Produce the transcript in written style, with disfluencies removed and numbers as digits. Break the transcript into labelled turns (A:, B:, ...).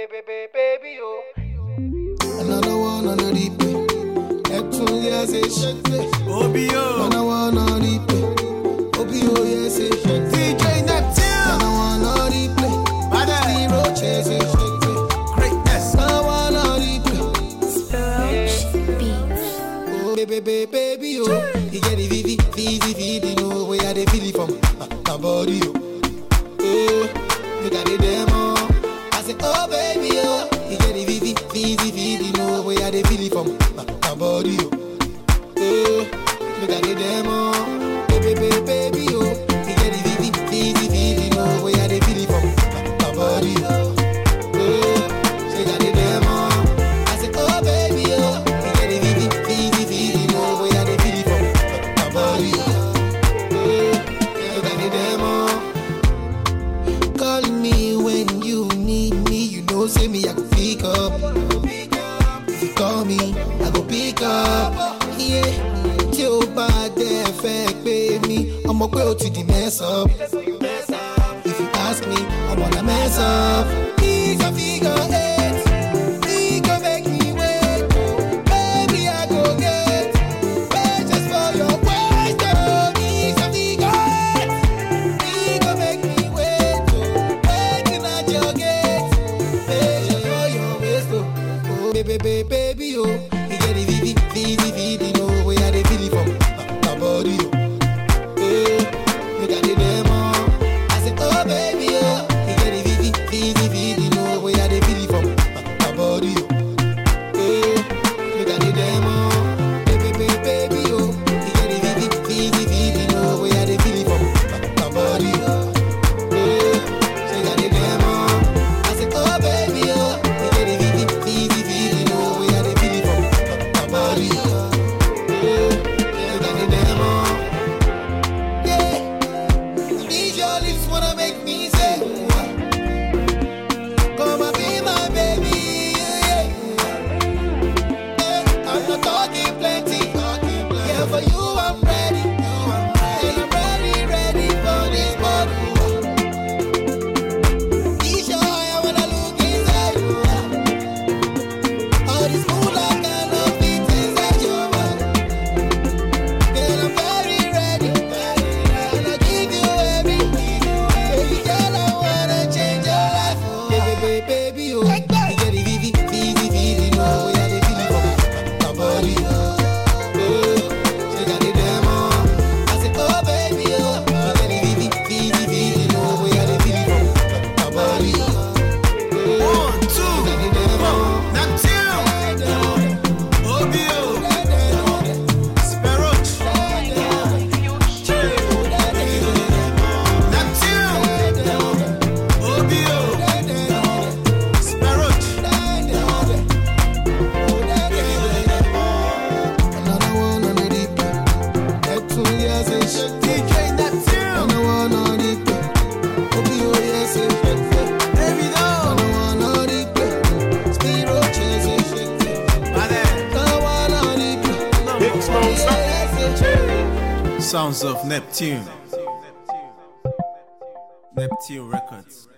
A: baby, oh.
B: Another one on the replay. Neptune, yes, it's shake.
C: OBO.
B: Another one on the replay. OBO, yes, it's shake.
C: DJ Neptune.
B: Another one on the replay. Zero chase, it's shake.
C: Greatness.
B: Another one on the replay. Oh, baby, oh. You get the VV, you know where they feel it from. My body, oh. Oh, you got the demo. I say, oh, baby, oh. You get the VV, you know where they feel it from. My body, oh. Oh, you got the demo. Baby, oh. You get the VV, you know where they feel it from. My body, oh. Oh, you got the demo. I say, oh, baby, oh. You get the VV, you know where they feel it from. My body, oh. You got the demo. Call me when you need me. You know, say me, I go pick up. If you call me, I go pick up. Yeah, tí o bá dẹ̀ fẹ́ pé mi, ọmọ pé o ti di mess up. If you ask me, I wanna mess up. He's a figure eight. He go make me wait. Baby, I go get wait just for your question. He's a figure eight. He go make me wait. Waiting at your gate. Wait just for your waist. Oh, baby, oh. You get the VV, you know where they feel it from. My body, oh. Oh, you got the demo. I said, oh, baby, oh. You get the VV, you know where they feel it from. My body, oh. Oh, you got the demo. Baby, oh. You get the VV, you know where they feel it from. My body, oh. Oh, you got the demo. I said, oh, baby, oh. You get the VV, you know where they feel it from. My body, oh. Oh, you got the demo. Yeah, these your lips wanna make me say, come and be my baby. Yeah. I'm not talking plenty. Yeah, for you I'm ready. And I'm ready for this body. These your eye, I wanna look inside. All this mood I cannot fit inside your mind. Girl, I'm very ready. And I'll give you everything. Baby girl, I wanna change your life. Baby, oh. You get the VV, you know where they feel it from. My body, oh. Oh, she got the demo. I said, oh, baby, oh. You get the VV, you know where they feel it from. My body, oh.
C: 1, 2. Neptune. OBO. Sparrow. Neptune. OBO. Sparrow.
B: Another one on the replay. Neptune, yes, it's shake.
C: DJ Neptune.
B: Another one on the replay. OBO, yes, it's shake.
C: Baby, no.
B: Another one on the replay. Zero chase, it's shake. Another one on the replay. Yes, it's shake.
C: Sounds of Neptune. Neptune Records.